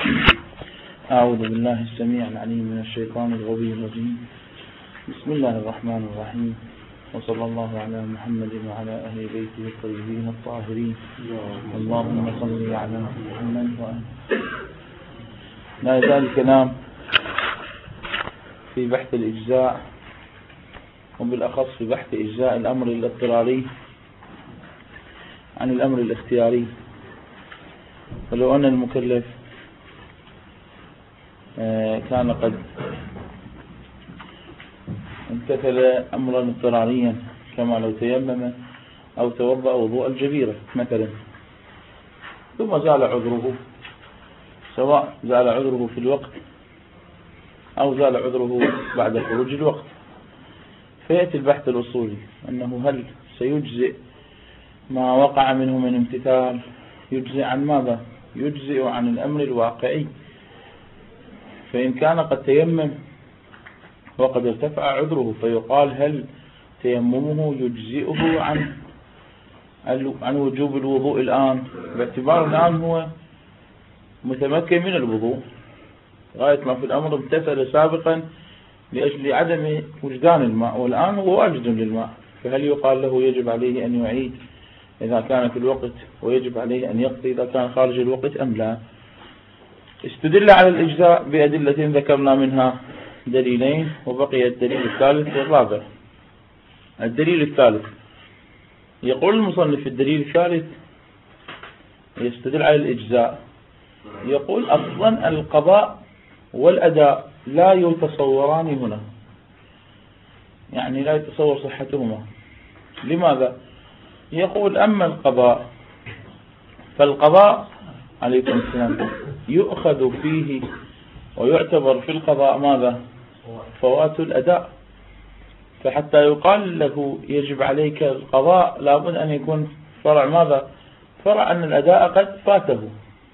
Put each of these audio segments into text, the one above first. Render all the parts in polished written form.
أعوذ بالله السميع العليم من الشيطان الغوي الرجيم. بسم الله الرحمن الرحيم، وصلى الله على محمد وعلى أهل بيته الطيبين الطاهرين. اللهم صل على محمد وآله. لا يزال الكلام في بحث الإجزاء، وبالأخص في بحث إجزاء الأمر الاضطراري عن الأمر الاختياري. ولو أن المكلف كان قد امتثل أمرا اضطراريا، كما لو تيمم أو توضأ وضوء الجبيرة مثلا، ثم زال عذره، سواء زال عذره في الوقت أو زال عذره بعد خروج الوقت، فيأتي البحث الأصولي أنه هل سيجزئ ما وقع منه من امتثال؟ يجزئ عن ماذا؟ يجزئ عن الأمر الواقعي. فإن كان قد تيمم وقد ارتفع عذره، فيقال هل تيممه يجزئه عن وجوب الوضوء الآن، باعتبار الآن هو متمكن من الوضوء، غاية ما في الأمر امتثل سابقا لأجل عدم وجدان الماء، والآن هو واجد للماء، فهل يقال له يجب عليه أن يعيد إذا كان في الوقت، ويجب عليه أن يقضي إذا كان خارج الوقت أم لا؟ استدل على الإجزاء بأدلة ذكرنا منها دليلين، وبقي الدليل الثالث والرابع. الدليل الثالث، يقول المصنف في الدليل الثالث يستدل على الإجزاء، يقول أصلا القضاء والأداء لا يتصوران هنا، يعني لا يتصور صحتهما. لماذا؟ يقول أما القضاء فالقضاء عليكم السلام يؤخذ فيه ويعتبر في القضاء ماذا؟ فوات الأداء. فحتى يقال له يجب عليك القضاء لابد أن يكون فرع ماذا؟ فرع أن الأداء قد فاته.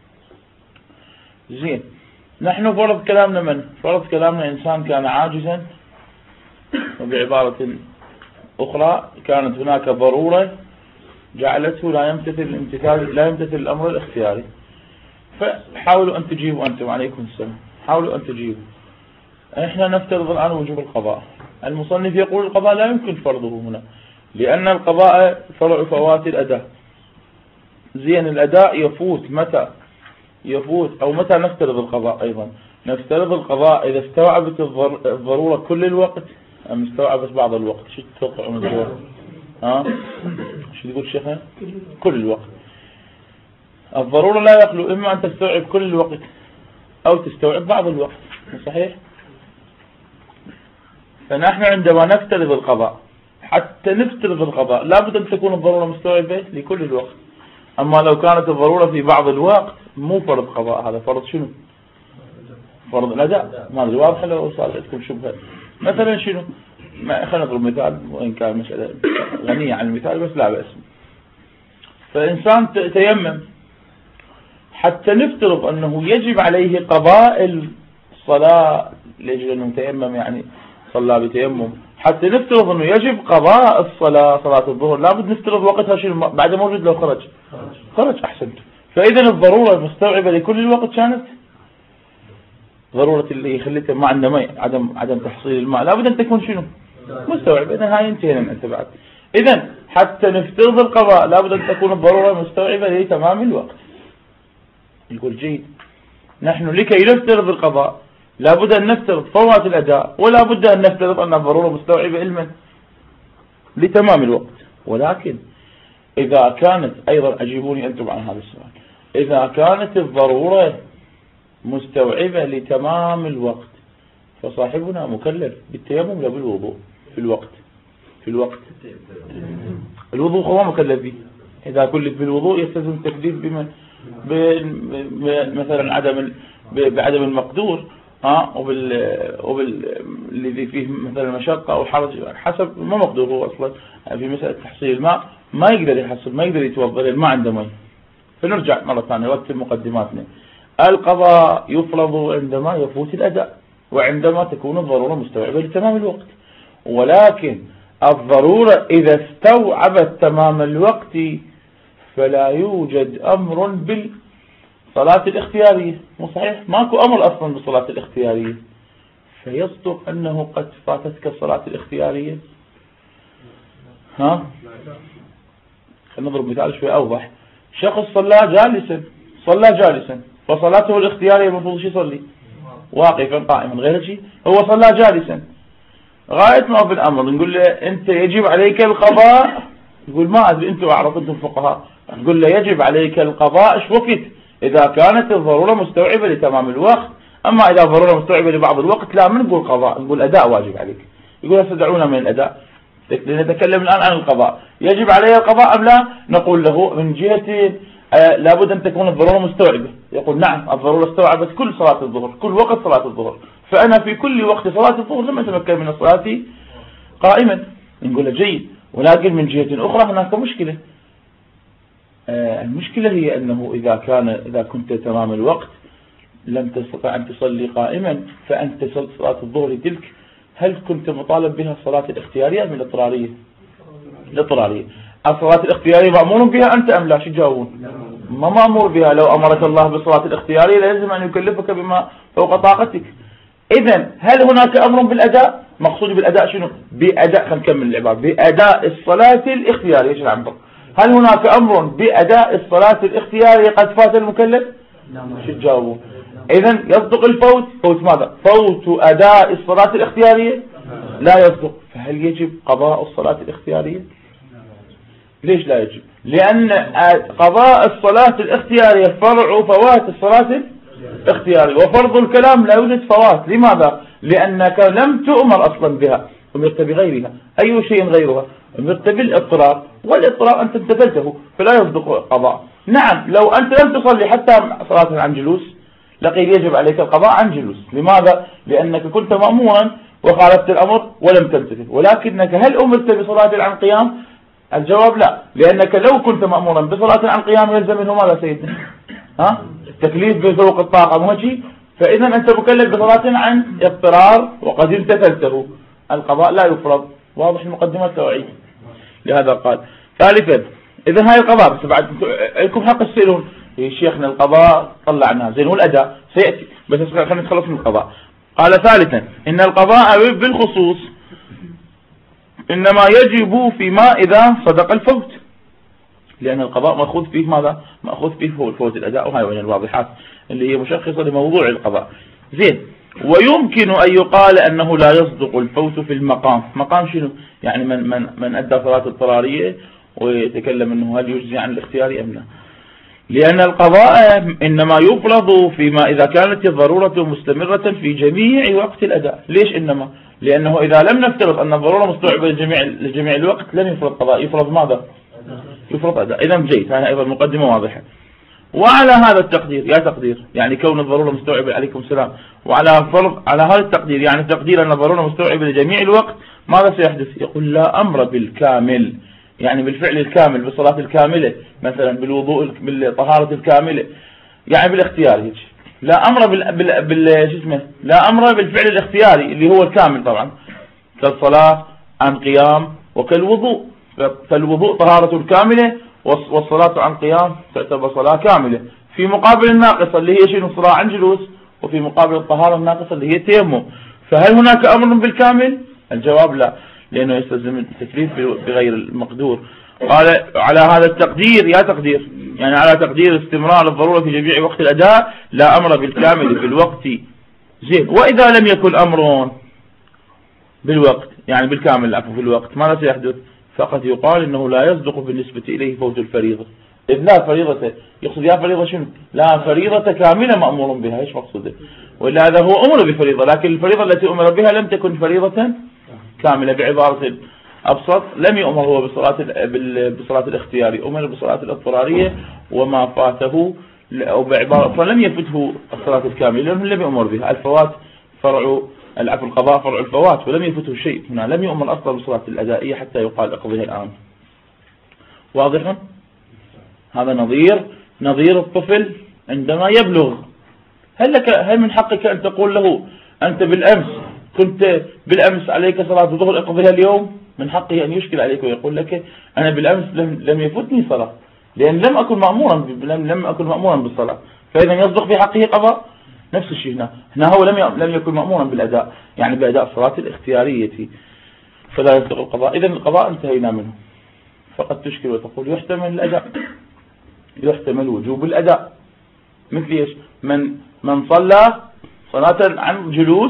زين، نحن فرض كلامنا من؟ فرض كلامنا إنسان كان عاجزا، وبعبارة أخرى كانت هناك ضرورة جعلته لا يمتثل الأمر الاختياري. فحاولوا أن تجيبوا أنتم، عليكم السلام، حاولوا أن تجيبوا. إحنا نفترض الآن وجوب القضاء. المصنف يقول القضاء لا يمكن فرضه هنا، لأن القضاء فرع فوات الأداء. زين، الأداء يفوت متى؟ يفوت أو متى نفترض القضاء؟ أيضا نفترض القضاء إذا استوعبت الضرورة كل الوقت أم استوعبت بعض الوقت. شو تتوقع من الجواب؟ شو تقول شيخنا؟ كل الوقت. الضرورة لا يخلو إما أن تستوعب كل الوقت أو تستوعب بعض الوقت، صحيح؟ فنحن عندما نفترض القضاء، حتى نفترض القضاء لابد أن تكون الضرورة مستوعبة لكل الوقت. أما لو كانت الضرورة في بعض الوقت مو فرض قضاء، هذا فرض شنو؟ فرض الأداء. ما أدري واضح لو صار عندكم شبهة. مثلا شنو؟ خلينا نضرب مثال، وإن كان مسألة غنية عن المثال بس لا بأس. فإنسان تيمم، حتى نفترض أنه يجب عليه قضاء الصلاة لأجل أنه تيمم، يعني صلى بتيمم، حتى نفترض أنه يجب قضاء الصلاة، صلاة الظهر، لابد نفترض وقتها شنو؟ بعد موجود لو خرج أحسنت. فإذا الضرورة المستوعبة لكل الوقت كانت ضرورة اللي خليته ما عنده ماء، عدم تحصيل الماء، لابد أن تكون شنو؟ مستوعبة. إذن هاي انتهينا من أنت بعد. إذن حتى نفترض القضاء لابد أن تكون الضرورة مستوعبة لتمام الوقت. يقول جيد، نحن لكي نفترض القضاء لابد أن نفترض فوات الأداء، ولا بد أن نفترض أن الضرورة مستوعبة علما لتمام الوقت. ولكن إذا كانت، أيضا أجيبوني أنتم عن هذا السؤال، إذا كانت الضرورة مستوعبة لتمام الوقت فصاحبنا مكلف بالتيمم لا بالوضوء في الوقت. الوضوء هو مكلف به. إذا كلف بالوضوء يستلزم التكليف بمن؟ مثلا بعدم المقدور، الذي فيه مثلا مشقة أو حرج، حسب ما مقدور هو أصلا في مسألة تحصيل الماء، ما يقدر يحصل، ما يقدر يتوضأ، ما عنده ماء. فنرجع مرة ثانية وقت مقدماتنا. القضاء يفرض عندما يفوت الأداء، وعندما تكون الضرورة مستوعبة لتمام الوقت. ولكن الضرورة إذا استوعبت تمام الوقت فلا يوجد أمر صلاة الاختيارية، مو صحيح؟ ماكو أمر أصلا بالصلاة الاختيارية، فيصدق أنه قد فاتتك الصلاة الاختيارية. ها؟ خلينا نضرب مثال شوي أوضح. شخص صلى جالسا فصلاته الاختيارية المفروض شو يصلي؟ واقفا قائما غير شيء، هو صلى جالسا. غاية ما في الأمر نقول له أنت يجب عليك القضاء، يقول ما أدري أنتم أعرف أنتم فقهاء، نقول له يجب عليك القضاء إيش وقت؟ إذا كانت الضرورة مستوعبة لتمام الوقت. أما إذا الضرورة مستوعبة لبعض الوقت لا، من نقول قضاء، نقول أداء واجب عليك. يقول استدعونا من الأداء، نتكلم الآن عن القضاء. يجب عليه القضاء أم لا؟ نقول له من جهة لابد أن تكون الضرورة مستوعبة. يقول نعم الضرورة استوعبت كل صلاة الظهر، كل وقت صلاة الظهر، فأنا في كل وقت صلاة الظهر لم أتمكن من الصلاة قائما. نقول له جيد، ولكن من جهة أخرى هناك مشكلة. المشكلة هي أنه إذا كنت تمام الوقت لم تستطع أن تصلي قائما، فأنت صلاة الظهر تلك هل كنت مطالب بها الصلاة الاختيارية أم الاضطرارية؟ الاضطرارية. الصلاة الاختيارية مأمور بها أنت أم لا؟ شو تجاوبون؟ ما مأمور بها. لو أمرك الله بالصلاة الاختيارية لازم أن يكلفك بما فوق طاقتك. إذن هل هناك أمر بالأداء؟ مقصود بالأداء شنو؟ بأداء، خلينا نكمل العبارة، بأداء الصلاة الاختيارية. ايش العبارة؟ هل هناك أمر بأداء الصلاة الاختيارية قد فات المكلف؟ شو تجاوبون؟ إذن يصدق الفوت. فوت ماذا؟ فوت أداء الصلاة الاختيارية؟ لا يصدق. فهل يجب قضاء الصلاة الاختيارية؟ ليش لا يجب؟ لأن قضاء الصلاة الاختيارية فرع فوات الصلاة الاختيارية، وفرض الكلام لا يوجد فوات. لماذا؟ لأنك لم تؤمر أصلا بها، أمرت بغيرها. أي شيء غيرها؟ أمرت بالاضطرار، والاضطرار أنت امتثلته فلا يصدق قضاء. نعم لو أنت لم تصلي حتى صلاة عن جلوس لقيل يجب عليك القضاء عن جلوس. لماذا؟ لأنك كنت مأمورا وخالفت الأمر ولم تمتثل. ولكنك هل أمرت بصلاة عن قيام؟ الجواب لا، لأنك لو كنت مأمورا بصلاة عن قيام يلزم منه ماذا سيدنا؟ التكليف بفوق الطاقة مهجي. فإذا أنت مكلف بصلاة عن اضطرار وقد امتثلته، القضاء لا يفرض. واضح المقدمة التوعية. لهذا قال ثالثا إذا هاي القضاء، بس بعد لكم حق تسألون يا شيخنا القضاء طلعناه زين والأداء سيأتي، بس خلينا نتخلص من القضاء. قال ثالثا إن القضاء بالخصوص إنما يجب فيما إذا صدق الفوت، لأن القضاء مأخوذ فيه ماذا؟ مأخوذ فيه هو الفوت الأداء، وهي من الواضحات اللي هي مشخصة لموضوع القضاء. زين. ويمكن أن يقال أنه لا يصدق الفوت في المقام. مقام شنو؟ يعني من أدى صلاة اضطرارية ويتكلم أنه هل يجزي عن الاختياري أم لا. لأن القضاء إنما يفرض فيما إذا كانت الضرورة مستمرة في جميع وقت الأداء. ليش إنما؟ لأنه إذا لم نفترض أن الضرورة مستوعبة لجميع الوقت لم يفرض قضاء، يفرض ماذا؟ يفرض أداء. إذا جيد، هذه أيضا مقدمة واضحة. وعلى هذا التقدير، يا تقدير يعني كون الضرورة مستوعبة عليكم السلام، وعلى فرض على هذا التقدير يعني تقدير أن الضرورة مستوعبة لجميع الوقت، ماذا سيحدث؟ يقول لا أمر بالكامل، يعني بالفعل الكامل، بالصلاة الكاملة، مثلا بالوضوء بالطهارة الكاملة، يعني بالاختيار هيك. لا أمر لا أمر بالفعل الاختياري اللي هو الكامل طبعا، كالصلاة عن قيام وكالوضوء. فالوضوء طهارة كاملة، والصلاة عن قيام تعتبر صلاة كاملة، في مقابل الناقصة اللي هي شنو؟ صلاة عن جلوس، وفي مقابل الطهارة الناقصة اللي هي التيمم. فهل هناك أمر بالكامل؟ الجواب لا، لأنه يستلزم التكليف بغير المقدور. قال على هذا التقدير، يا تقدير يعني على تقدير استمرار الضرورة في جميع وقت الأداء لا أمر بالكامل في الوقت. زين. وإذا لم يكن أمر بالوقت يعني بالكامل عفوا في الوقت، ماذا سيحدث؟ فقد يقال إنه لا يصدق بالنسبة إليه فوت الفريضة. إذ لا فريضة، يقصد يا فريضة شنو؟ لا فريضة كاملة مأمور بها. إيش مقصوده؟ وإلا هذا هو أمر بفريضة، لكن الفريضة التي أمر بها لم تكن فريضة كاملة. بعبارة أبسط، لم يؤمر هو بصلاة الاختياري، أمر بصلاة الاضطرارية وما فاته، أو بعبارة فلم يفته الصلاة الكاملة لأنه لم يؤمر بها. الفوات فرع العفو، القضاء فرع الفوات، ولم يفته شيء. هنا لم يؤمر أصلا بصلاة الأدائية حتى يقال اقضيها الآن. واضح؟ هذا نظير الطفل عندما يبلغ. هل من حقك أن تقول له أنت بالأمس عليك صلاة الظهر اقضيها اليوم؟ من حقه أن يشكل عليك ويقول لك أنا بالأمس لم يفتني صلاة، لأن لم أكن مأمورا بالصلاة. فإذا يصدق في حقه قضاء. نفس الشيء هنا هو لم يكن مأمورا بالأداء، يعني بأداء الصلاة الاختيارية، فلا يصدق القضاء. إذن القضاء انتهينا منه. فقد تشكل وتقول يحتمل الأداء، يحتمل وجوب الأداء. مثل ايش؟ من صلى صلاة عن جلوس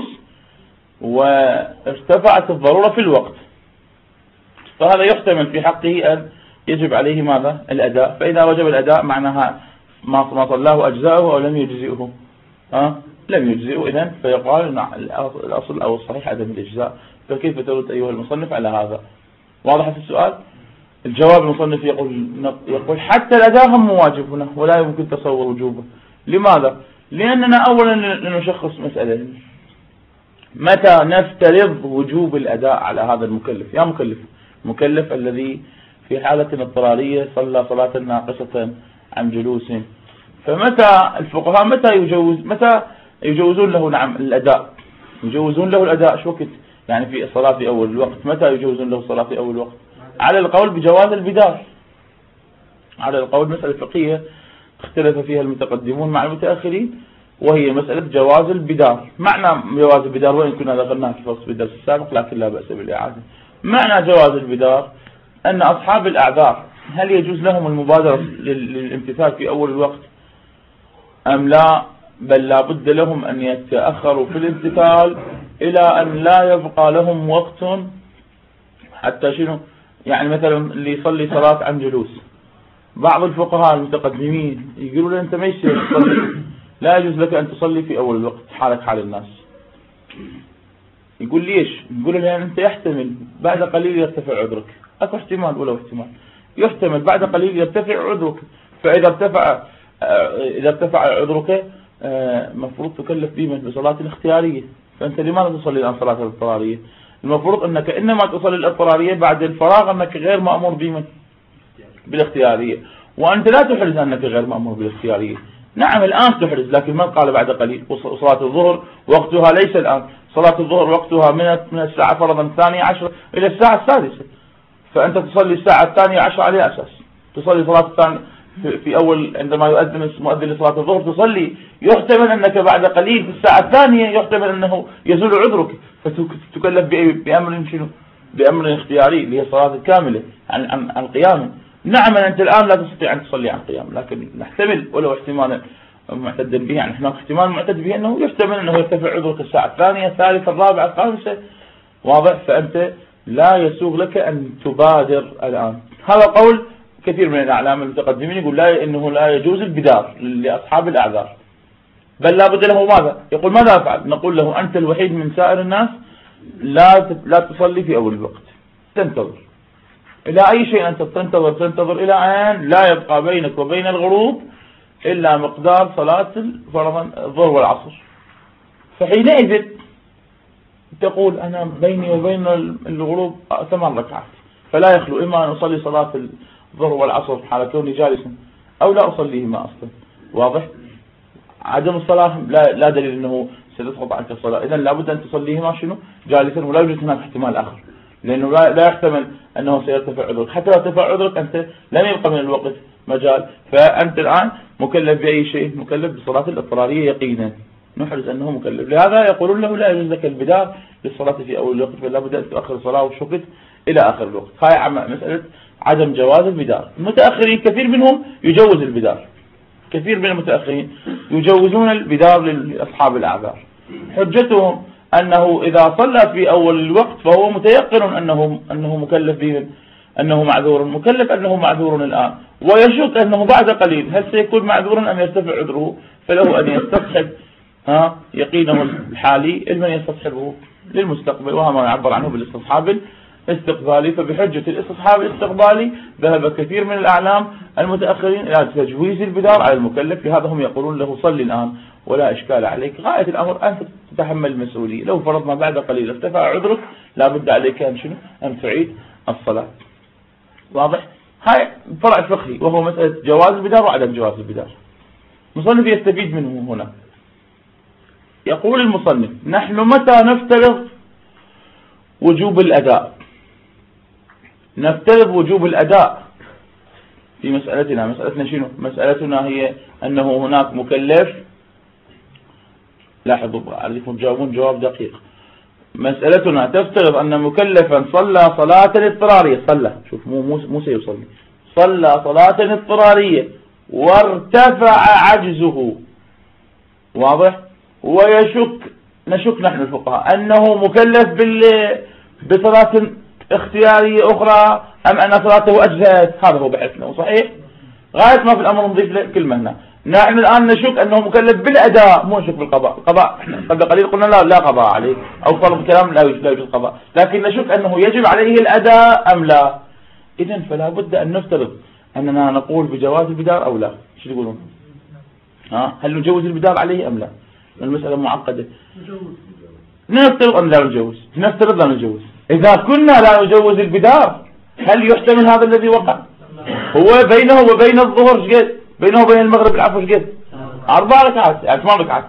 وارتفعت الضرورة في الوقت، فهذا يحتمل في حقه أن يجب عليه ماذا؟ الأداء. فإذا وجب الأداء معناها ما صلاه أجزاؤه أو لم يجزئه، لم يجزئه، إذن فيقال الأصل أو الصحيح عدم الإجزاء. فكيف ترد أيها المصنف على هذا؟ واضح في السؤال؟ الجواب المصنف يقول حتى الأداء هم واجب هنا ولا يمكن تصور وجوبه. لماذا؟ لأننا أولا نشخص مسألة، متى نفترض وجوب الأداء على هذا المكلف؟ يا مكلف الذي في حالة اضطرارية صلى صلاة ناقصة عن جلوس، فمتى الفقهاء متى يجوزون له الأداء؟ يجوزون له الأداء شو وقت؟ يعني في الصلاة في أول الوقت. متى يجوزون له الصلاة في أول الوقت؟ على القول بجواز البدار، على القول مسألة فقهية اختلف فيها المتقدمون مع المتأخرين، وهي مسألة جواز البدار. معنى جواز البدار، وإن كنا ذكرناها في فصل الدرس السابق لكن لا بأس بالإعادة، معنى جواز البدار أن أصحاب الأعذار هل يجوز لهم المبادرة للامتثال في أول الوقت أم لا؟ بل لا بد لهم أن يتأخروا في الامتثال إلى أن لا يبقى لهم وقت حتى شنو؟ يعني مثلا اللي يصلي صلاة عن جلوس، بعض الفقهاء المتقدمين يقولوا له أنت ما يصير تصلي، لا يجوز لك أن تصلي في أول الوقت حالك حال الناس. يقول ليش؟ يقول لأن أنت يحتمل بعد قليل يرتفع عذرك. أكو احتمال ولو احتمال، يحتمل بعد قليل يرتفع عذرك، فإذا ارتفع عذرك مفروض تكلف به بصلاة الاختيارية. فأنت لماذا تصلي الآن صلاة الاضطرارية؟ المفروض أنك إنما تصلي الاضطرارية بعد الفراغ أنك غير مأمور بالاختيارية، وأنت لا تحرز أنك غير مأمور بالاختيارية. نعم الآن تحرز، لكن من قال بعد قليل؟ وصلاة الظهر وقتها ليس الآن، صلاة الظهر وقتها من الساعة فرضا 12 إلى الساعة 6، فأنت تصلي الساعة 12 على أساس تصلي صلاة الثانية في أول عندما يؤذن المؤذن لصلاة الظهر تصلي، يحتمل أنك بعد قليل في الساعة الثانية يحتمل أنه يزول عذرك فتكلف بأمر شنو؟ بأمر اختياري اللي هي الصلاة الكاملة عن قيام. نعم أنت الآن لا تستطيع أن تصلي عن قيام، لكن نحتمل ولو احتمالا معتدا به، يعني هناك احتمال معتد به أنه يحتمل أنه يرتفع عذرك الساعة الثانية الثالثة الرابعة الخامسة، واضح؟ فأنت لا يسوغ لك أن تبادر الآن. هذا قول كثير من الأعلام المتقدمين، يقول إنه لا يجوز البدار لأصحاب الأعذار، بل لا بد له ماذا؟ يقول ماذا أفعل؟ نقول له أنت الوحيد من سائر الناس لا تصلي في أول الوقت، تنتظر إلى أي شيء أنت تنتظر إلى أن لا يبقى بينك وبين الغروب إلا مقدار صلاة فرضا الظهر والعصر. فحينئذ تقول أنا بيني وبين الغروب 8 ركعات، فلا يخلو إما أن أصلي صلاة الظهر والعصر حال كوني جالسا أو لا أصليهما أصلا. واضح؟ عدم الصلاة لا دليل أنه ستسقط عنك الصلاة، إذن لابد أن تصليهما شنو؟ جالسا، ولا يوجد هناك احتمال آخر، لأنه لا يحتمل أنه سيرتفع عذرك. حتى لو ارتفع عذرك أنت لم يبقى من الوقت مجال، فأنت الآن مكلف بأي شيء؟ مكلف بالصلاة الاضطرارية يقينا، نحرز أنه مكلف. لهذا يقولون له لا يجوز لك البدار للصلاة في أول الوقت، فلا بد أن تؤخر الصلاة والشقت إلى آخر الوقت. هاي مسألة عدم جواز البدار. المتأخرين كثير منهم يجوز البدار، كثير من المتأخرين يجوزون البدار لأصحاب الأعذار. حجتهم أنه إذا صلى في أول الوقت فهو متيقن أنه مكلف به، أنه معذور، مكلف أنه معذور الآن، ويشك أنه بعد قليل هل سيكون معذورا أم يرتفع عذره، فله أن يستصحب يقينه الحالي لمن يستصحبه للمستقبل، وهذا يعبر عنه بالاستصحاب الاستقبالي. فبحجة الاستصحاب الاستقبالي ذهب كثير من الأعلام المتأخرين إلى تجويز البدار على المكلف. لهذا هم يقولون له صلي الآن ولا إشكال عليك، غاية الأمر أن تتحمل المسؤولية. لو فرضنا بعد قليل ارتفع عذرك لا بد عليك أن تعيد الصلاة. واضح؟ هاي فرع فقهي وهو مسألة جواز البدار وعدم جواز البدار. المصنف يستفيد منه هنا. يقول المصنف نحن متى نفترض وجوب الأداء؟ نفترض وجوب الأداء في مسألتنا شنو؟ مسألتنا هي أنه هناك مكلف. لاحظوا عليكم تجاوبون جواب دقيق. مسألتنا تفترض أن مكلفا صلى صلاة اضطرارية، شوف مو سيصلي، صلى صلاة اضطرارية وارتفع عجزه، واضح؟ نشك نحن الفقهاء أنه مكلف بصلاة اختيارية أخرى أم أن صلاته أجزأت. هذا هو بحثنا، صحيح؟ غاية ما في الأمر نضيف كلمة هنا. نحن الآن نشك أنه مكلف بالأداء، مو نشك بالقضاء. القضاء قبل قليل قلنا لا قضاء عليه، أو فرض كلام لا يوجد قضاء، لكن نشك أنه يجب عليه الأداء أم لا. إذن فلا بد أن نفترض أننا نقول بجواز البدار أو لا. شو تقولون؟ هل نجوز البدار عليه أم لا؟ المسألة معقدة. نفترض أن لا نجوز، نفترض لا نجوز. إذا كنا لا نجوز البدار هل يحتمل هذا الذي وقع؟ هو بينه وبين الظهر شقد؟ بينه وبين المغرب العفو شقد؟ 4 ركعات، يعني 8 ركعات.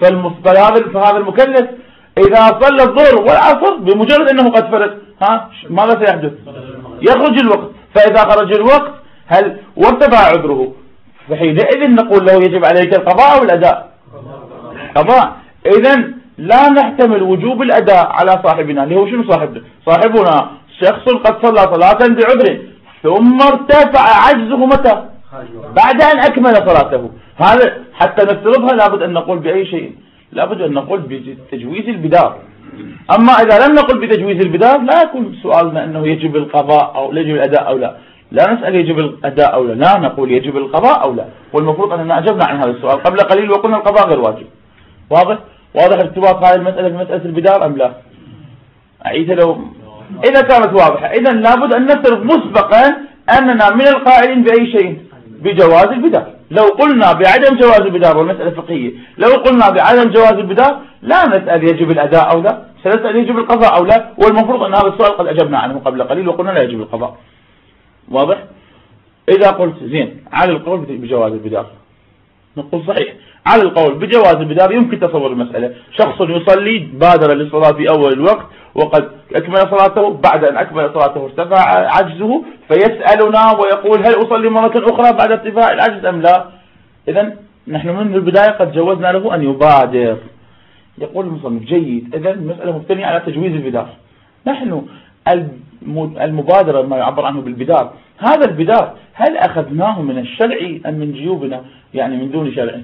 فهذا المكلف إذا صلى الظهر والعصر بمجرد أنه قد فرغ، ماذا سيحدث؟ يخرج الوقت. فإذا خرج الوقت هل وارتفع عذره، فحينئذ نقول له يجب عليك القضاء أو الأداء؟ قضاء. إذن لا نحتمل وجوب الأداء على صاحبنا، اللي هو شنو صاحبنا شخص قد صلى صلاة بعذر ثم ارتفع عجزه متى؟ بعد أن أكمل صلاته. هذا حتى نفترضها لابد أن نقول بأي شيء، لابد أن نقول بتجويز البدار. أما إذا لم نقل بتجويز البدار لا يكون سؤالنا أنه يجب القضاء أو يجب الأداء أو لا نسأل يجب الأداء أو لا نقول يجب القضاء أو لا. والمفروض أننا أجبنا عن هذا السؤال قبل قليل وقلنا القضاء غير واجب. واضح ارتباط هذه المسألة بمسألة البدار أم لا؟ أعيدها لو إذا كانت واضحة. إذن لابد أن نفترض مسبقا أننا من القائلين بأي شيء؟ بجواز البدار. لو قلنا بعدم جواز البدار والمسألة فقهية، لو قلنا بعدم جواز البدار لا نسأل يجب الأداء أو لا، سنسأل يجب القضاء أو لا. والمفروض أن هذا السؤال قد أجبنا عنه قبل قليل وقلنا لا يجب القضاء. واضح؟ إذا قلت زين على القول بجواز البدار نقول صحيح. على القول بجواز البدار يمكن تصور المسألة. شخص يصلي بادر للصلاة في أول الوقت وقد أكمل صلاته، بعد أن أكمل صلاته ارتفع عجزه فيسألنا ويقول هل أصلي مرة أخرى بعد ارتفاع العجز أم لا؟ إذن نحن من البداية قد جوزنا له أن يبادر. يقول المصنف جيد، إذن المسألة مبتنية على تجويز البدار. نحن المبادرة ما يعبر عنه بالبدار، هذا البدار هل أخذناه من الشرع أم من جيوبنا، يعني من دون شرع؟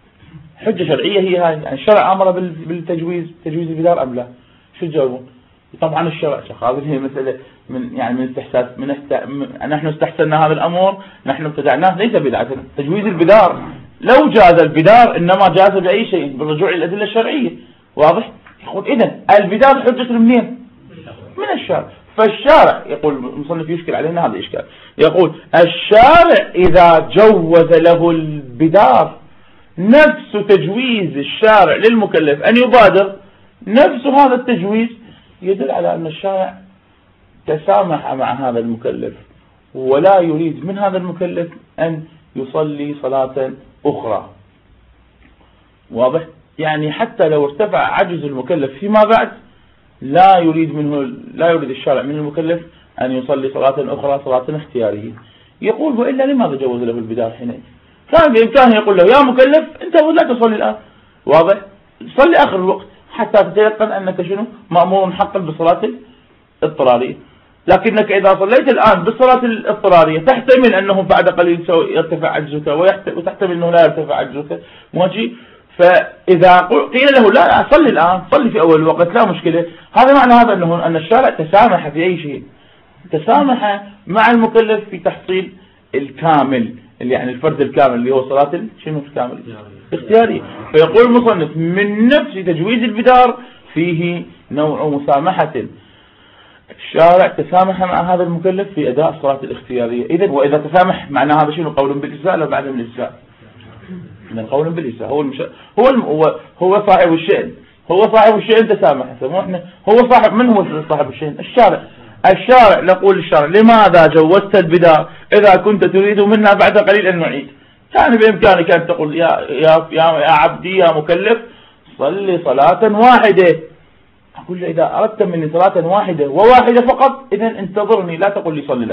حجة شرعية هي هاي، يعني الشرع أمر بالتجويز البدار أم لا؟ شو تجاوبون؟ طبعا الشرع هذه هي مسألة من استحساس نحن استحسننا هذا الأمر، نحن ابتدعناه ليس بدعة. تجويز البدار لو جاز البدار إنما جاز بأي شيء بالرجوع إلى الأدلة الشرعية. واضح؟ يقول إذن البدار حجة منين؟ من الشارع. فالشارع يقول المصنف يشكل علينا هذا الإشكال، يقول الشارع إذا جوز له البدار نفس تجويز الشارع للمكلف أن يبادر، نفس هذا التجويز يدل على أن الشارع تسامح مع هذا المكلف ولا يريد من هذا المكلف أن يصلي صلاة أخرى. واضح؟ يعني حتى لو ارتفع عجز المكلف فيما بعد لا يريد الشارع من المكلف أن يصلي صلاة أخرى صلاة اختيارية. يقول وإلا لماذا جوز له البدار حينئذ؟ كان بإمكانه يقول له يا مكلف أنت لا تصلي الآن، واضح؟ صلي آخر الوقت حتى تتيقن أنك شنو مأمور حقا بالصلاة الاضطرارية. لكنك إذا صليت الآن بالصلاة الاضطرارية تحتمل أنه بعد قليل يرتفع عجزك وتحتمل أنه لا يرتفع عجزك، ماشي؟ فإذا قيل له لا صلي الآن، صلي في أول الوقت لا مشكلة، هذا معنى هذا أن الشارع تسامح في أي شيء، تسامح مع المكلف في تحصيل الكامل، اللي يعني الفرد الكامل اللي هو صلاة شنو الكامل؟ اختياري. فيقول المصنف من نفس تجويز البدار فيه نوع مسامحة، الشارع تسامح مع هذا المكلف في أداء الصلاة الاختيارية. إذن وإذا تسامح معنى هذا شنو؟ قول بالإجزاء لا بعد من الإجزاء؟ من قول بالإجزاء. هو صاحب الشأن، هو صاحب الشأن تسامح. هو صاحب، من هو صاحب الشأن؟ الشارع نقول للشارع لماذا جوزت البدار إذا كنت تريد منا بعد قليل أن نعيد؟ كان بإمكانك أن تقول يا عبدي يا مكلف صلي صلاة واحدة. أقول له إذا أردت مني صلاة واحدة وواحدة فقط إذن انتظرني، لا تقول لي صلي الآن،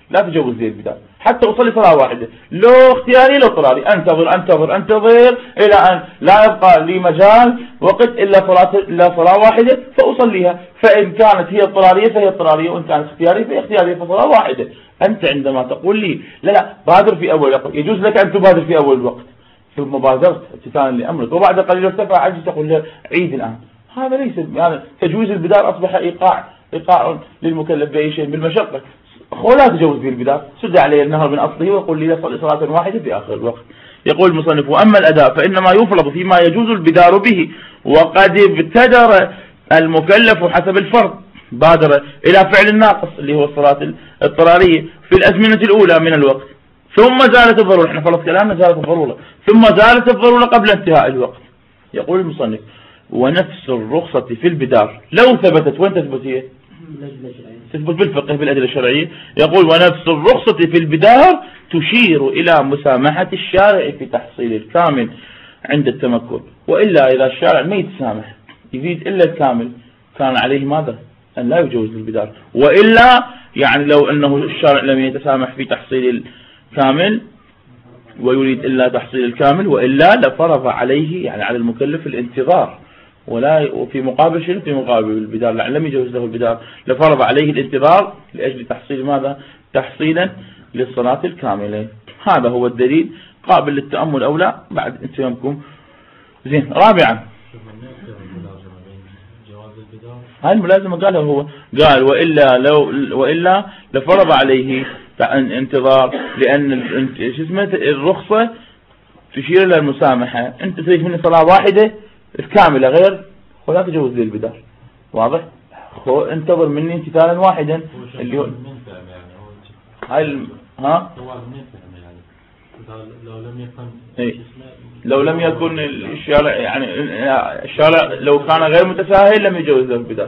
لا تجوز لي البدار حتى أصلي صلاة واحدة، لو اختياري لو اضطراري، أنتظر إلى أن لا يبقى لي مجال وقت إلا صلاة واحدة فأصليها. فإن كانت هي اضطرارية فهي اضطرارية، وإن كانت اختيارية فهي اختيارية، فصلاة واحدة. أنت عندما تقول لي لا بادر في أول وقت، يجوز لك أن تبادر في أول وقت، ثم بادرت امتثالا لأمرك وبعد قليل ارتفع عجز تقول له عيد الآن. هذا ليس يعني تجويز البدار، أصبح إيقاع للمكلف بأي شيء بالمشقة. لا تجوز به البدار، سد عليه النهر من أصله وقل لي صلي صلاة واحدة في آخر الوقت. يقول المصنف: وأما الأداء فإنما يفرض فيما يجوز البدار به، وقد ابتدر المكلف حسب الفرض، بادر إلى فعل الناقص اللي هو الصلاة الاضطرارية في الأزمنة الأولى من الوقت، ثم زالت الضرورة، احنا خلص كلامنا زالت الضرورة، ثم زالت الضرورة قبل انتهاء الوقت. يقول المصنف: ونفس الرخصة في البدار لو ثبتت، وين تثبت هي؟ تثبت بالفقه بالأدلة الشرعية. يقول: ونفس الرخصة في البدار تشير إلى مسامحة الشارع في تحصيل الكامل عند التمكن، وإلا إذا الشارع ما يتسامح يزيد إلا الكامل كان عليه ماذا؟ أن لا يجوز البدار. وإلا يعني لو أنه الشارع لم يتسامح في تحصيل الكامل ويريد إلا تحصيل الكامل، وإلا لفرض عليه يعني على المكلف الانتظار، وفي مقابل شنو؟ في مقابل البدار لم يجوز له البدار، لفرض عليه الانتظار لأجل تحصيل ماذا؟ تحصيلا للصلاة الكاملة. هذا هو الدليل، قابل للتأمل أو لا بعد انتهامكم. زين. رابعا هاي الملازمة قالها هو، قال: وإلا لفرض عليه انتظار، لأن الرخصة تشير إلى المسامحة. أنت تريد مني صلاة واحدة الكاملة غير، ولا تجوز لي البدار. واضح؟ انتظر مني امتثالا واحدا اللي هو هاي لو لم يكن الشارع يعني الشارع لو كان غير متساهل لم يجوز له البدار.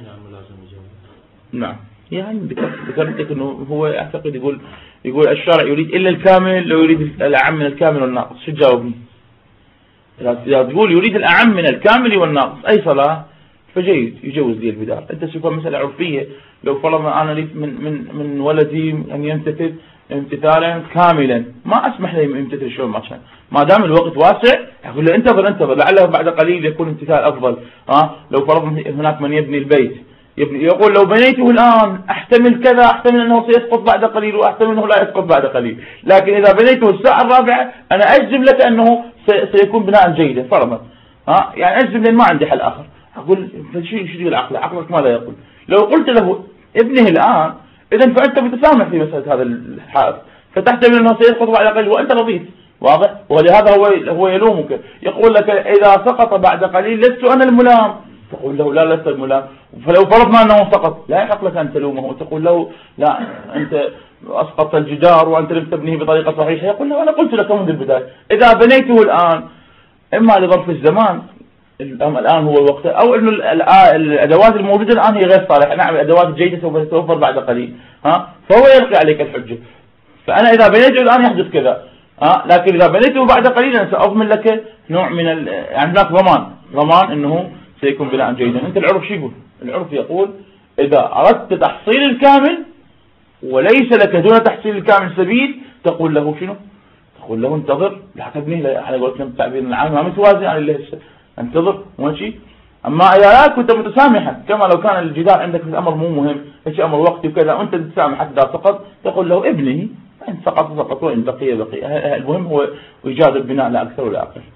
نعم. يعني ذكرت لك انه هو اعتقد يقول الشارع يريد الا الكامل، لو يريد الاعم من الكامل والناقص. شو تجاوبني؟ إذا تقول يريد الأعم من الكامل والناقص أي صلاة فجيد يجوز لي البدار. أنت تشوفها مسألة عرفية، لو فرضنا أنا لي من ولدي أن يمتثل امتثالا كاملا، ما أسمح له يمتثل شلون ما دام الوقت واسع، أقول له انتظر لعله بعد قليل يكون امتثال أفضل. لو فرضنا هناك من يبني البيت يقول لو بنيته الآن أحتمل كذا، أحتمل أنه سيسقط بعد قليل وأحتمل أنه لا يسقط بعد قليل، لكن إذا بنيته الساعة الرابعة أنا أجزم لك أنه سيكون بناء جيدا فرضا. يعني أجزم لأن ما عندي حل آخر. أقول شو يقول عقلك ماذا يقول؟ لو قلت له ابنه الآن إذا فأنت متسامح في مسألة هذا الحائط، فتحتمل أنه سيسقط بعد قليل وأنت رضيت. واضح؟ ولهذا هو يلومك، يقول لك إذا سقط بعد قليل لست أنا الملام. تقول له لا لست الملام. فلو فرضنا أنه سقط لا يحق لك أن تلومه وتقول له لا أنت أسقطت الجدار وأنت لم تبنيه بطريقة صحيحة. يقول له أنا قلت لك منذ البداية إذا بنيته الآن إما لظرف الزمان الآن هو الوقت، أو إنه الأدوات الموجودة الآن هي غير صالحة. نعم الأدوات الجيدة سوف تتوفر بعد قليل، فهو يلقي عليك الحجة. فأنا إذا بنيته الآن يحدث كذا، لكن إذا بنيته بعد قليل أنا سأضمن لك نوع من يعني هناك ضمان إنه سيكون بناء جيدا. أنت العرف شو يقول؟ العرف يقول إذا أردت تحصيل الكامل وليس لك دون تحصيل الكامل سبيل تقول له شنو؟ تقول له انتظر لا تبنيه. على قولتنا بالتعبير العام ما متوازي عن اللي هسه، انتظر ماشي. أما إذا لا كنت متسامحا، كما لو كان الجدار عندك في الأمر مو مهم، هيك أمر وقتي وكذا، وأنت تتسامح حتى إذا سقط تقول له ابنه، إن سقط وإن بقي. المهم هو إيجاد البناء لا أكثر ولا أقل.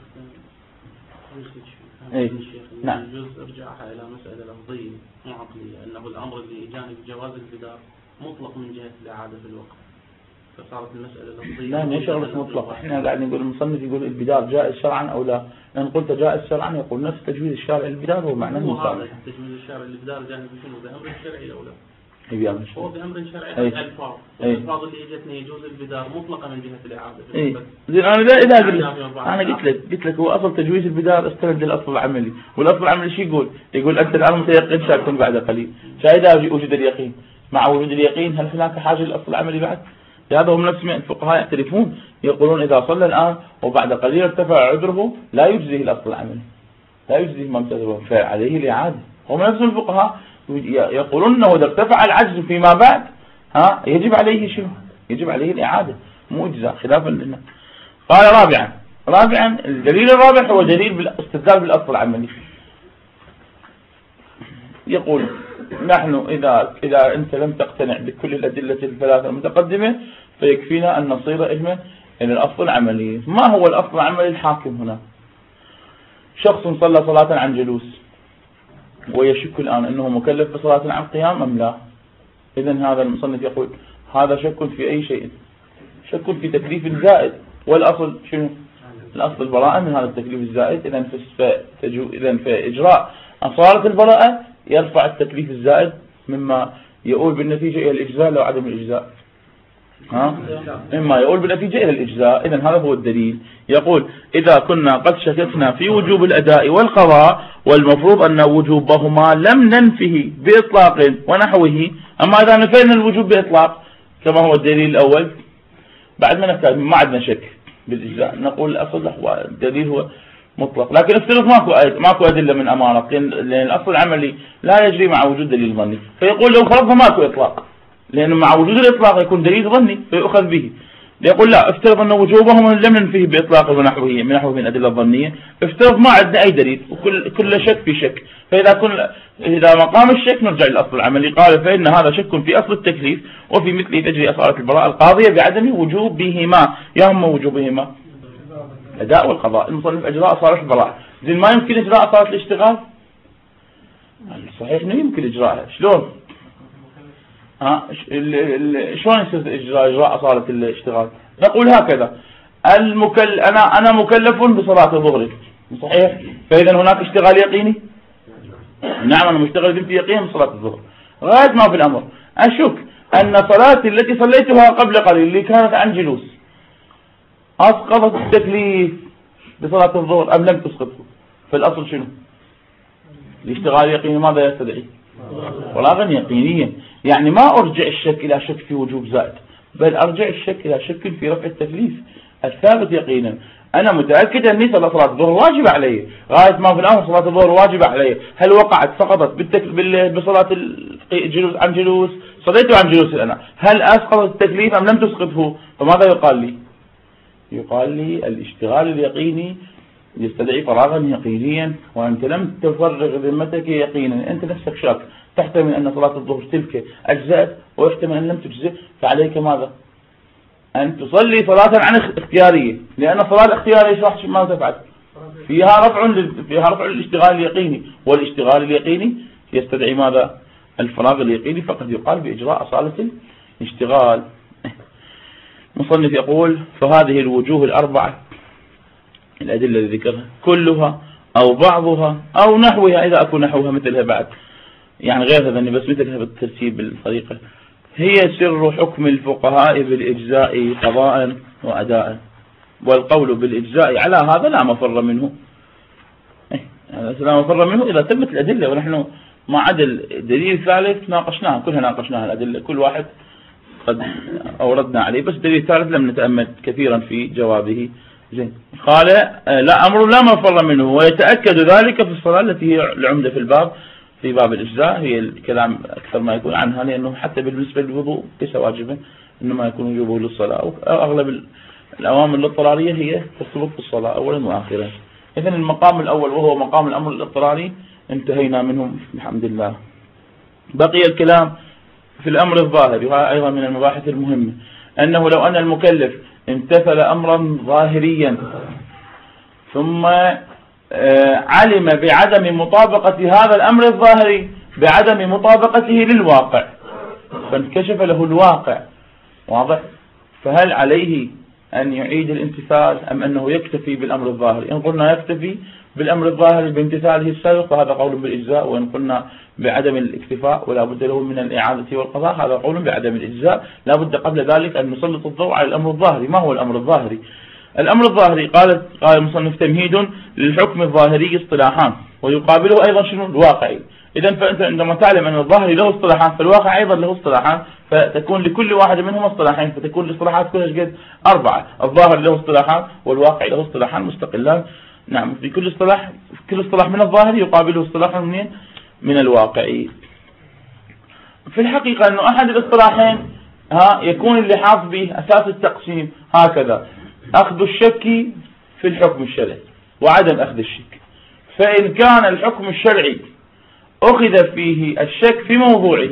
يعني نعم. يجوز ارجاعها الى مساله لفظيه مو عقليه، انه الامر اللي جانب جواز البدار مطلق من جهه الاعاده في الوقت، فصارت المساله لفظيه. لا ما شغله مطلق، احنا قاعد نقول المصنف يقول البدار جائز شرعا او لا. ان قلت جائز شرعا يقول نفس تجويز الشارع للبدار هو معناه مصالح. تجويز الشارع للبدار جانب شنو؟ بامر شرعي او لا؟ هو بأمر شرعي. الألفاظ اللي اجتنا يجوز البدار مطلقة من جهة الإعادة. زين أنا لا أنا قلت لك هو أصل تجويز البدار استند للأصل العملي، والأصل العملي شو يقول أنت الآن متيقن سيكون بعد قليل. شاهد وجد اليقين، مع وجود اليقين هل هناك حاجة للأصل العملي بعد؟ هذا هم نفس الفقهاء يعترفون، يقولون إذا صلى الآن وبعد قليل ارتفع عذره لا يجزيه الأصل العملي، لا يجزيه ما امتثله فعليه الإعادة. هم نفس الفقهاء يقولون أنه إذا ارتفع العجز فيما بعد يجب عليه شنو؟ يجب عليه الإعادة، مو إجزاء، خلافا لنا. قال رابعا الدليل الرابع هو دليل بالاستدلال بالأصل العملي. يقول نحن إذا أنت لم تقتنع بكل الأدلة الثلاثة المتقدمة فيكفينا أن نصير إلى الأصل العملي. ما هو الأصل العملي الحاكم هنا؟ شخص صلى صلاة عن جلوس ويشك الآن أنه مكلف بصلاة عن قيام أم لا. إذن هذا المصنف يقول هذا شك في أي شيء، شك في تكليف الزائد، والأصل شنو؟ الأصل البراءة من هذا التكليف الزائد. إذن في إجراء أصالة البراءة يرفع التكليف الزائد مما يؤول بالنتيجة إلى الإجزاء لو عدم الإجزاء، مما يؤول بالنتيجة إلى الإجزاء. إذن هذا هو الدليل. يقول إذا كنا قد شككنا في وجوب الأداء والقضاء والمفروض أن وجوبهما لم ننفه بإطلاق ونحوه، أما إذا نفينا الوجوب بإطلاق كما هو الدليل الأول بعد ما نحتاج ما عندنا شك بالإجزاء نقول الأصل الدليل هو مطلق. لكن افترض ماكو أدلة من أمانة، لأن الأصل العملي لا يجري مع وجود دليل ظني، فيقول لو فرضنا ماكو إطلاق، لأنه مع وجود الإطلاق يكون دليل ظني فيؤخذ به. يقول لا، افترض أن وجوبهم لم ننفيه بإطلاق ونحوه من الأدلة الظنية، افترض ما عندنا أي دليل وكل شك في شك، إذا مقام الشك نرجع للأصل العملي. قال فإن هذا شك في أصل التكليف وفي مثله تجري أصالة البراءة القاضية بعدم وجوبهما. يهم وجوبهما الأداء والقضاء. المصنف أجراء أصالة البراءة، زين ما يمكن إجراء أصالة الاشتغال؟ صحيح إنه يمكن إجراءها. شلون؟ شلون يصير إجراء أصالة الاشتغال؟ نقول هكذا: أنا مكلف بصلاة الظهر، صحيح؟ فإذا هناك اشتغال يقيني؟ نعم، أنا مشتغل بنت يقين بصلاة الظهر. غاية ما في الأمر أشك أن صلاتي التي صليتها قبل قليل اللي كانت عن جلوس أسقطت التكليف بصلاة الظهر أم لم تسقطه. فالأصل شنو؟ الاشتغال يقيني ماذا يستدعي؟ ولا يقينيا. يعني ما أرجع الشك إلى شك في وجوب زائد، بل أرجع الشك إلى شك في رفع التكليف الثابت يقينا. أنا متأكد أني صلاة الظهر واجبة علي، غاية ما في الأمر صلاة الظهر واجبة علي. هل وقعت سقطت بصلاة الجلوس عن جلوس؟ صليت عن جلوس أنا، هل أسقطت التكليف أم لم تسقطه؟ فماذا يقال لي؟ يقال لي الاشتغال اليقيني يستدعي فراغا يقينيا، وأنت لم تفرغ ذمتك يقينا، أنت نفسك شاك، تحتمل أن صلاة الظهر تلك أجزأت ويحتمل أن لم تجزئ، فعليك ماذا؟ أن تصلي صلاة عن اختيارية، لأن الصلاة الاختيارية ما تفعل فيها رفع الاشتغال اليقيني، والاشتغال اليقيني يستدعي ماذا؟ الفراغ اليقيني، فقد يقال بإجراء أصالة الاشتغال. مصنف يقول: فهذه الوجوه الأربعة الأدلة اللي ذكرها كلها أو بعضها أو نحوها، إذا أكون نحوها مثلها بعد، يعني غير هذا بس مثلها بالترتيب بالطريقة، هي سر حكم الفقهاء بالإجزاء قضاء وأداء، والقول بالإجزاء على هذا لا مفر منه. لا مفر منه إذا تمت الأدلة، ونحن ما عدل دليل ثالث ناقشناها، كلها ناقشناها الأدلة، كل واحد قد أوردنا عليه، بس دليل ثالث لم نتأمل كثيرا في جوابه. زين، قال: لا أمر لا مفر منه، ويتأكد ذلك في الصلاة التي هي العمدة في الباب، في باب الإجزاء، هي الكلام أكثر ما يكون عنها، لأنه حتى بالنسبة للوضوء ليس واجبا، إنما يكون وجوبه للصلاة، أغلب الأوامر الاضطرارية هي تثبت في الصلاة أولا وآخرا. إذن المقام الأول وهو مقام الأمر الاضطراري انتهينا منه الحمد لله. بقي الكلام في الأمر الظاهري، وهذا أيضا من المباحث المهمة، أنه لو أن المكلف امتثل أمرا ظاهريا ثم علم بعدم مطابقة هذا الأمر الظاهري بعدم مطابقته للواقع، فانكشف له الواقع، واضح؟ فهل عليه أن يعيد الامتثال أم أنه يكتفي بالأمر الظاهري؟ إن قلنا يكتفي بالأمر الظاهري بامتثاله السابق فهذا قول بالإجزاء، وإن قلنا بعدم الاكتفاء ولا بد له من الإعادة والقضاء هذا قول بعدم الإجزاء. لا بد قبل ذلك أن نسلط الضوء على الأمر الظاهري. ما هو الأمر الظاهري؟ الأمر الظاهري قال المصنف: تمهيد للحكم الظاهري اصطلاحان ويقابله أيضا شنو؟ الواقعي. إذن فأنت عندما تعلم أن الظاهري له اصطلاحان فالواقع أيضا له اصطلاحان، فتكون لكل واحد منهم اصطلاحين، فتكون الاصطلاحات كلها قد 4. الظاهر له اصطلاحان والواقع له اصطلاحان مستقلان. نعم، في كل اصطلاح من الظاهر يقابله اصطلاح من الواقعي. في الحقيقة أنه أحد الاصطلاحين يكون اللحاظ به أساس التقسيم هكذا: أخذ الشك في الحكم الشرعي وعدم أخذ الشك. فإن كان الحكم الشرعي أخذ فيه الشك في موضوعه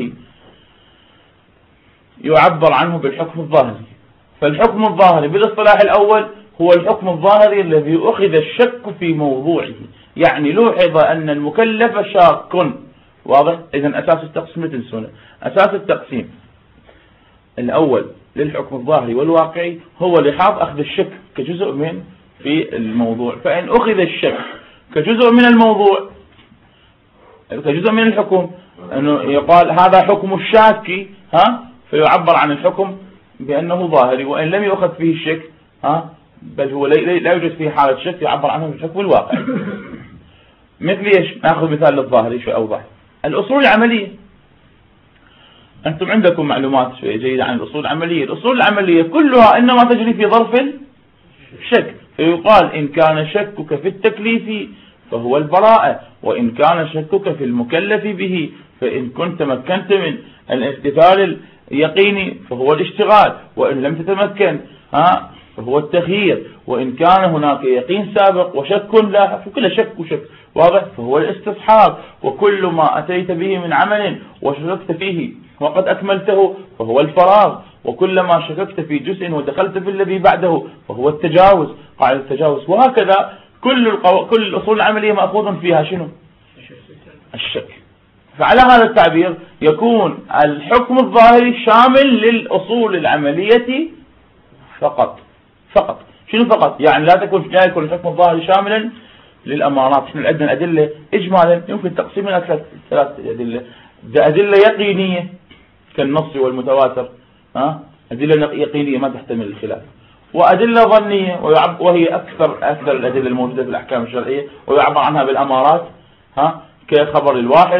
يعبر عنه بالحكم الظاهري. فالحكم الظاهري بالاصطلاح الأول هو الحكم الظاهري الذي أخذ الشك في موضوعه، يعني لوحظ أن المكلف شاك. واضح؟ إذن أساس التقسيم لا تنسونه، أساس التقسيم الأول للحكم الظاهري والواقعي هو لحاظ أخذ الشك كجزء من في الموضوع. فإن أخذ الشك كجزء من الموضوع كجزء من الحكم، أنه يقال هذا حكم الشاك، فيعبر عن الحكم بأنه ظاهري. وإن لم يؤخذ فيه الشك بل هو لا يوجد فيه حالة شك يعبر عنه بالحكم الواقعي. مثل ايش؟ ناخذ مثال للظاهري شوي أوضح. الأصول العملية، أنتم عندكم معلومات شوية جيدة عن الأصول العملية. الأصول العملية كلها إنما تجري في ظرف الشك. فيقال إن كان شكك في التكليف فهو البراءة، وإن كان شكك في المكلف به فإن كنت تمكنت من الامتثال اليقيني فهو الاشتغال، وإن لم تتمكن فهو التخيير، وإن كان هناك يقين سابق وشك لا فكل شك وشك. واضح؟ فهو الاستصحاب. وكل ما أتيت به من عمل وشككت فيه وقد أكملته فهو الفراغ، وكلما شككت في جزء ودخلت في الذي بعده فهو التجاوز، قاعدة التجاوز. وهكذا كل الأصول العملية مأخوذ فيها شنو؟ الشك. فعلى هذا التعبير يكون الحكم الظاهري شامل للأصول العملية فقط. شنو فقط؟ يعني لا يكون الحكم الظاهري شاملا للأمارات. شنو عندنا أدلة إجمالا يمكن تقسيم إلى ثلاث أدلة. أدلة يقينية كالنص والمتواتر، أدلة يقينية ما تحتمل الخلاف، وأدلة ظنية وهي أكثر الأدلة الموجودة في الأحكام الشرعية ويعبر عنها بالأمارات، كخبر الواحد.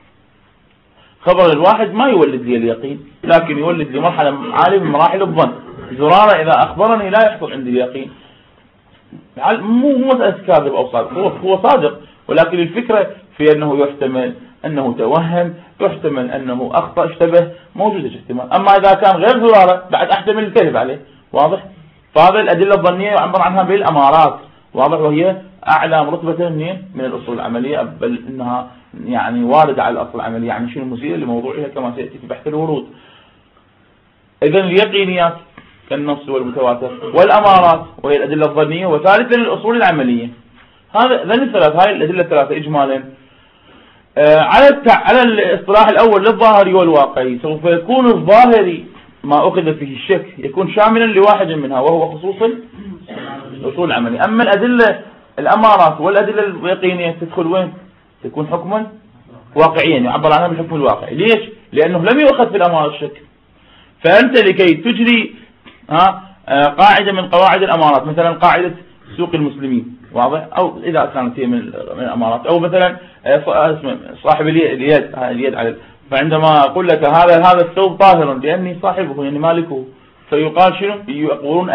خبر الواحد ما يولد لي اليقين لكن يولد لي مرحلة عالية من مراحل الظن. زرارة إذا أخبرني لا يحصل عندي اليقين، مو مسألة كاذب أو صادق، هو صادق، ولكن الفكرة في أنه يحتمل أنه توهم، يحتمل أنه أخطأ، اشتبه، موجودة احتمال. أما إذا كان غير زرارة بعد أحتمل الكذب عليه. واضح؟ فهذه الأدلة الظنية يعبر عنها بالأمارات. واضح؟ وهي أعلى رتبة من الأصول العملية، بل إنها يعني واردة على الأصل العملي، يعني شنو مثير لموضوعها كما سيأتي في بحث الورود. إذن اليقينيات كالنص والمتواتر، والأمارات وهي الأدلة الظنية، وثالثا الأصول العملية. هاي الأدلة الثلاثة إجمالا. على الاصطلاح الأول للظاهري والواقعي سوف يكون الظاهري ما أخذ فيه الشك يكون شاملا لواحد منها وهو خصوص الأصول العملية. أما الأدلة الأمارات والأدلة اليقينية تدخل وين؟ تكون حكما واقعيا يعبر عنها بالحكم الواقعي. ليش؟ لأنه لم يؤخذ في الأمارات الشك. فأنت لكي تجري قاعدة من قواعد الأمارات، مثلا قاعدة سوق المسلمين، واضح؟ أو إذا كانت هي من الأمارات، أو مثلا صاحب اليد على، فعندما أقول لك هذا الثوب طاهر لأني صاحبه يعني مالكه، فيقال شنو؟ يقولون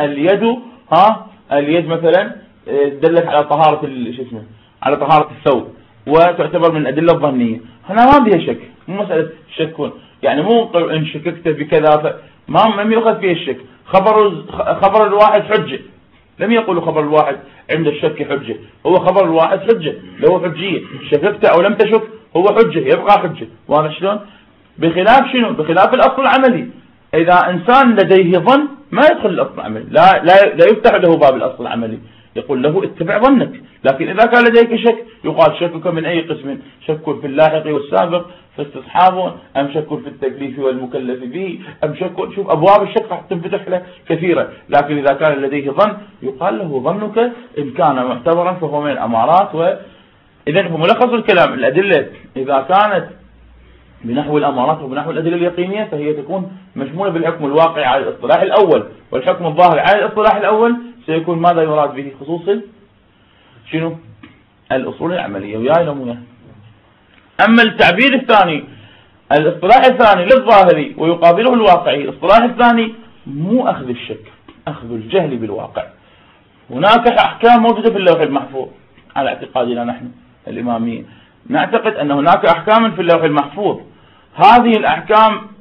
اليد مثلا دلت على طهارة على طهارة الثوب، وتعتبر من الأدلة الظنية. هنا ما بها شك، مو مسألة شك، يعني مو إن شككت بكذا ما لم يؤخذ فيه الشك. خبر الواحد حجة، لم يقولوا خبر الواحد عند الشك حجة، هو خبر الواحد حجة له حجية، شككت أو لم تشك هو حجة، يبقى حجة. واضح شلون؟ بخلاف شنو؟ بخلاف الأصل العملي. إذا إنسان لديه ظن ما يدخل الأصل العملي، لا يفتح له باب الأصل العملي، يقول له اتبع ظنك. لكن إذا كان لديك شك يقال شكك من أي قسم؟ شك في اللاحق والسابق فاستصحابه، أم شك في التكليف والمكلف به، أم شك، شوف أبواب الشك راح تنفتح له كثيرة. لكن إذا كان لديه ظن يقال له ظنك إن كان معتبرا فهو من الأمارات. إذن هو ملخص الكلام، الأدلة إذا كانت بنحو الأمارات وبنحو الأدلة اليقينية فهي تكون مشمولة بالحكم الواقعي على الاصطلاح الأول، والحكم الظاهري على الاصطلاح الأول سيكون ماذا يراد به؟ خصوص شنو؟ الأصول العملية. وياي لهم. أما التعبير الثاني، الاصطلاح الثاني للظاهري ويقابله الواقعي، الاصطلاح الثاني مو أخذ الشك، أخذ الجهل بالواقع. هناك أحكام موجودة في اللوح المحفوظ على اعتقادنا نحن الإمامية، نعتقد أن هناك أحكام في اللوح المحفوظ، هذه الأحكام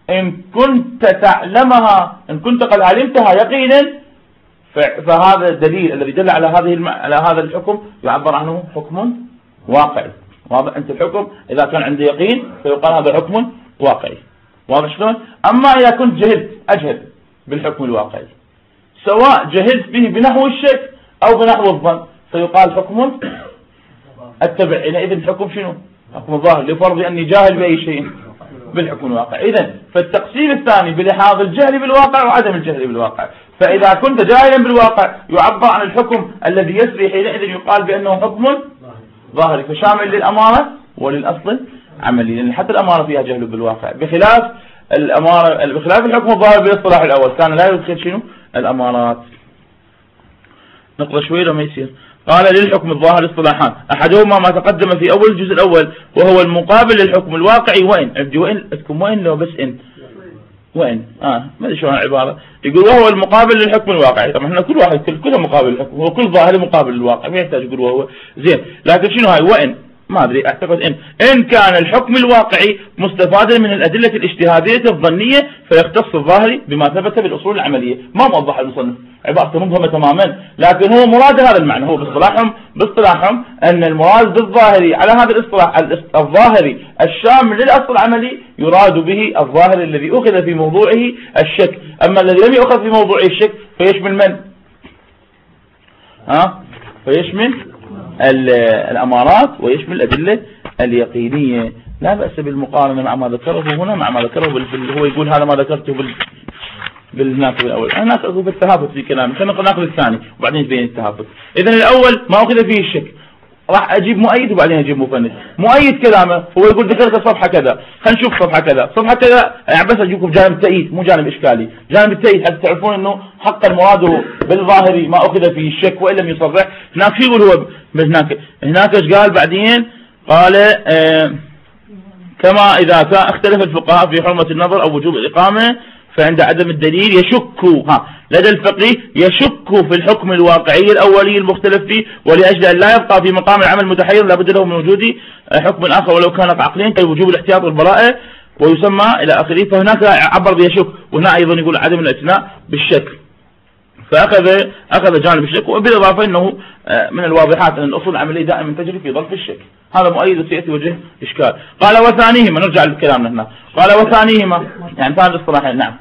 إن كنت تعلمها، إن كنت قد علمتها يقينا، فهذا الدليل الذي دل على على هذا الحكم يعبر عنه حكم واقعي. واضح؟ أنت الحكم إذا كان عندي يقين فيقال هذا حكم واقعي. واضح شلون؟ أما إذا كنت أجهل بالحكم الواقعي، سواء جهلت به بنحو الشك أو بنحو الظن، فيقال حكم التبع. حينئذ الحكم شنو؟ حكم الظاهر، لفرض أني جاهل بأي شيء بالحكم الواقع. إذن فالتقسيم الثاني بلحاظ الجهل بالواقع وعدم الجهل بالواقع. فإذا كنت جاهلا بالواقع يعبر عن الحكم الذي يسري، حينئذ يقال بأنه حكم ظاهري، فشامل للأمارة وللأصل عملي، لأن حتى الأمارة فيها جهل بالواقع، بخلاف الأمارة، بخلاف الحكم الظاهر بالاصطلاح الأول كان لا يدخل شنو؟ الأمارات. نقرأ شوي لما يصير. قال للحكم الظاهر اصطلاحان، أحدهما ما تقدم في أول الجزء الأول وهو المقابل للحكم الواقعي. وإن عندي وإن أذكر وإن لو بس إن وإن ما أدري شلون العبارة. يقول وهو المقابل للحكم الواقعي. طبعا احنا كل واحد كله مقابل للحكم، هو كل ظاهر مقابل للواقع، ما يحتاج يقول وهو زين. لكن شنو هاي وإن؟ ما أدري، أعتقد إن كان الحكم الواقعي مستفادا من الأدلة الاجتهادية الظنية فيختص الظاهري بما ثبت بالأصول العملية. ما موضح المصنف، عبارته مبهمة تماما، لكن هو مراد هذا المعنى. هو باصطلاحهم أن المراد بالظاهري على هذا الاصطلاح الظاهري الشامل للأصل العملي يراد به الظاهر الذي أخذ في موضوعه الشك. أما الذي لم يأخذ في موضوعه الشك فيشمل من؟ فيشمل الأمارات ويشمل الأدلة اليقينية. لا بأس بالمقارنة مع ما ذكره هنا مع ما ذكره هو يقول هذا ما ذكرته بالناقض الأول. أنا ناخذه بالتهافت في كلامي، خلينا ناخذ الثاني وبعدين نبين التهافت. إذن الأول ما أخذ فيه الشك، راح أجيب مؤيد وبعدين أجيب مفند. مؤيد كلامه هو يقول ذكرت صفحة كذا، خلينا نشوف صفحة كذا، صفحة كذا يعني بس أجيبكم جانب التأييد مو جانب إشكالي، جانب التأييد حتى تعرفون إنه حقا مراده بالظاهري ما أخذ فيه الشك وإن لم يصرح. هناك شو يقول هو هناك إيش قال بعدين؟ قال كما إذا كان اختلف الفقهاء في حرمة النظر أو وجوب الإقامة فعند عدم الدليل يشك لدى الفقيه يشك في الحكم الواقعي الأولي المختلف فيه، ولأجل أن لا يبقى في مقام العمل متحير لابد له من وجود حكم آخر ولو كان عقليا كوجوب الاحتياط والبراءة ويسمى إلى آخره. فهناك عبر بيشك، وهنا أيضا يقول عدم الاعتناء بالشك، فأخذ جانب الشك. وبالإضافة أنه من الواضحات أن الأصول العملية دائما تجري في ظرف الشك. هذا مؤيد وسيأتي وجه إشكال. قال وثانيهما، نرجع لكلامنا هنا، قال وثانيهما يعني ثاني الاصطلاحين. نعم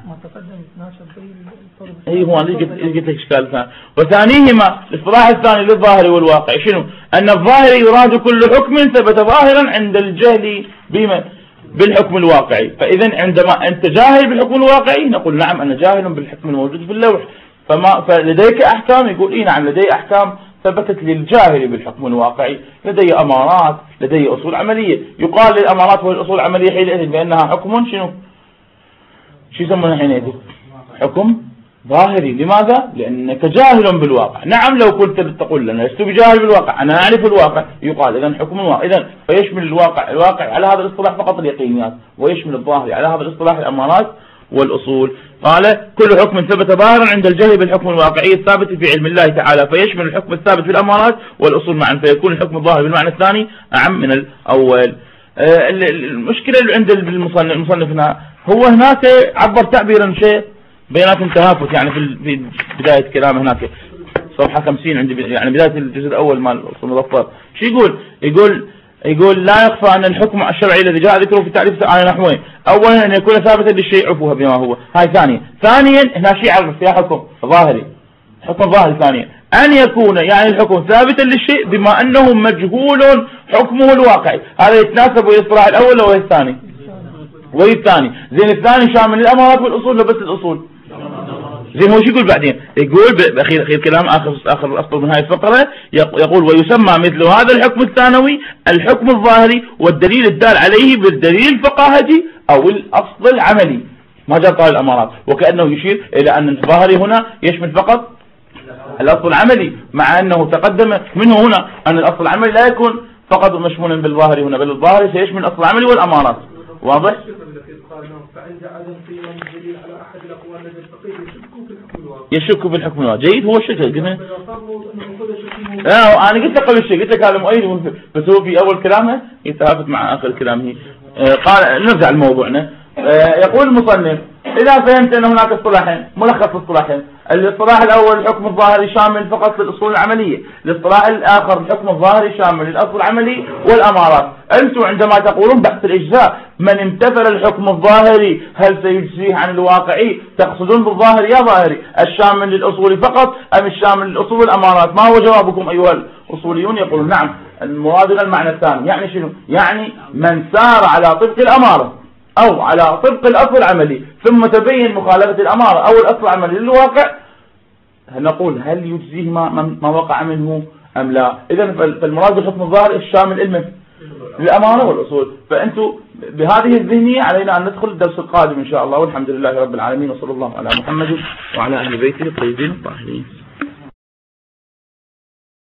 هو أنا قلت لك إشكال ثاني. وثانيهما الاصطلاح الثاني للظاهر والواقع شنو؟ أن الظاهر يراد كل حكم ثبت ظاهرا عند الجهل بالحكم الواقعي. فإذا عندما أنت جاهل بالحكم الواقعي نقول نعم أنا جاهل بالحكم الموجود في اللوح. فلديك أحكام، يقول نعم لدي أحكام ثبتت للجاهل بالحكم الواقعي، لدي أمارات، لدي أصول عملية. يقال للأمارات والأصول العملية حينئذ بأنها حكم شنو يسمونها حينئذ؟ حكم ظاهري. لماذا؟ لأنك جاهل بالواقع. نعم لو كنت تقول لنا لست بجاهل بالواقع أنا أعرف الواقع، يقال إذن حكم واقع. إذن فيشمل الواقع على هذا الاصطلاح فقط اليقينيات، ويشمل الظاهر على هذا الاصطلاح الأمارات والأصول. قال كل حكم ثبت ظاهرا عند الجهل بالحكم الواقعي الثابت في علم الله تعالى، فيشمل الحكم الثابت في الأمارات والأصول معا، فيكون الحكم الظاهر بالمعنى الثاني أعم من الأول. المشكلة اللي عند المصنف هنا هو هناك عبر تعبيرا شيء بيناتهم تهافت، يعني في بداية كلامه هناك صفحة 50 عند يعني بداية الجزء الأول مال المظفر. شو يقول لا يخفى أن الحكم الشرعي الذي جاء ذكره في تعريف على نحوين. أولا أن يكون ثابتا للشيء عفوها بما هو، هاي ثانيا هنا شيء عرف فيها حكم ظاهري، حكم ظاهري. ثانيا أن يكون يعني الحكم ثابتا للشيء بما أنه مجهول حكمه الواقعي. هذا يتناسب ويصطلح الأول وهي الثاني زين. الثاني شامل الأمارات والأصول لبس الأصول زين. هو شو يقول بعدين؟ يقول بأخير كلام آخر أسطر من هاي الفقرة، يقول ويسمى مثل هذا الحكم الثانوي الحكم الظاهري والدليل الدال عليه بالدليل الفقاهي أو الأصل العملي. ما جاء قال الأمارات، وكأنه يشير إلى أن الظاهري هنا يشمل فقط الأصل العملي، مع أنه تقدم منه هنا أن الأصل العملي لا يكون فقط مشمولا بالظاهري هنا، بل الظاهري سيشمل الأصل العملي والأمارات. واضح؟ يشك في الحكم الواقعي. جيد، هو الشك قلنا. أنا قلت قبل الشيء، قلت لك هذا مؤيد، بس هو في أول كلامه يتهافت مع آخر كلامه. قال نرجع لموضوعنا. يقول المصنف إذا فهمت أن هناك اصطلاحين، ملخص الاصطلاحين: الاصطلاح الأول الحكم الظاهري شامل فقط للأصول العملية، الاصطلاح الآخر الحكم الظاهري شامل للأصل العملي والأمارات. أنتم عندما تقولون بحث الإجزاء من امتثل الحكم الظاهري هل سيجزيه عن الواقعي؟ تقصدون بالظاهر يا ظاهري الشامل للأصول فقط أم الشامل للأصول والأمارات؟ ما هو جوابكم أيها الأصوليون؟ يقولون نعم المراد المعنى الثاني. يعني شنو؟ يعني من سار على طبق الأمارة أو على طبق الأصل العملي ثم تبين مخالفة الأمارة أو الأصل العملي للواقع، نقول هل يجزيه ما وقع منه أم لا؟ إذن فالمراد بالحكم الظاهري الشامل للأمارة والأصول. فأنتم بهذه الذهنية علينا أن ندخل الدرس القادم إن شاء الله، والحمد لله رب العالمين، وصلى الله على محمد وعلى أهل بيته الطيبين الطاهرين.